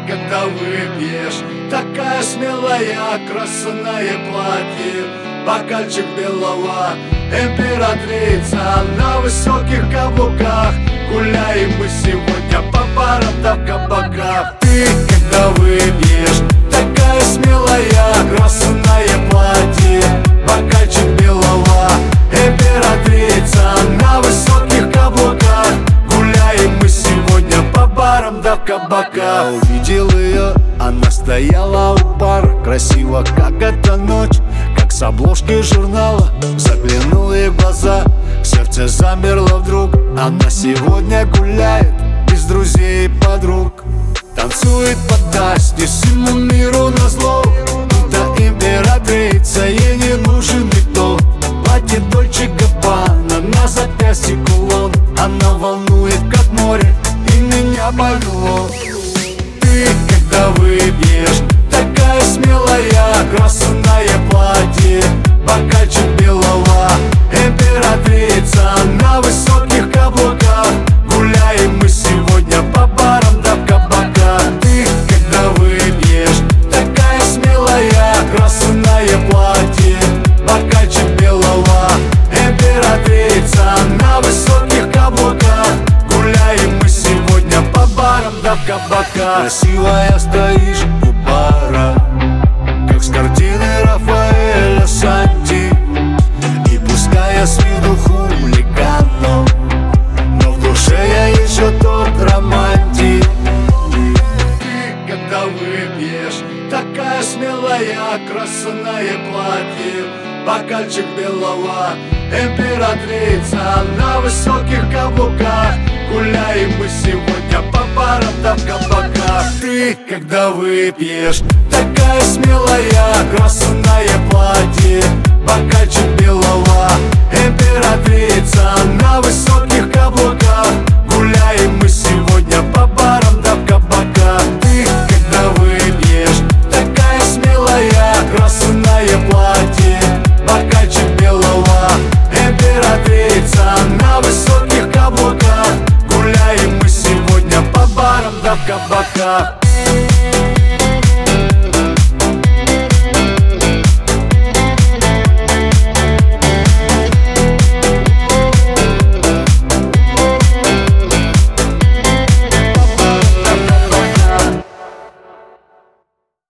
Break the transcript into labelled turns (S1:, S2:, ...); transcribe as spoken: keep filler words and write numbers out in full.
S1: когда выпьешь, такая смелая, красное платье, бокальчик белого, императрица на высоких каблуках. Гуляем мы сегодня по барам да в кабаках. Ты, когда выпьешь, такая смелая, красное платье, бокальчик белого, императрица на высоких каблуках. Гуляем мы сегодня по барам да в кабаках. Я увидел ее, она стояла у бара, красиво, как эта ночь, как с обложки журнала. Заглянул ей в глаза, сердце замерло вдруг. Она сегодня гуляет без друзей и подруг, танцует под дождь и всему миру назло. Это императрица, ей не нужен никто. Платье Дольче Габбана, на запястье кулон. Она волнует, как море, и меня повело. Ты, когда выпьешь, такая смелая, красное платье, бокальчик белого, императрица на высоких каблуках. Гуляем мы сегодня по барам да в кабаках. Ты, когда выпьешь, такая смелая, красное платье, бокальчик белого, императрица на высоких каблуках. Гуляем мы сегодня по барам да в кабаках. Красивая стоишь у бара, как с картины Рафаэля Санти, и пускай я с виду хулиганом, но в душе я еще тот романтик. Ты, когда выпьешь, такая смелая, красное платье, бокальчик белого, императрица на высоких каблуках. Гуляем мы сегодня по барам да в кабаках. Ты, когда выпьешь, такая смелая, красное платье, бокальчик белого, императрица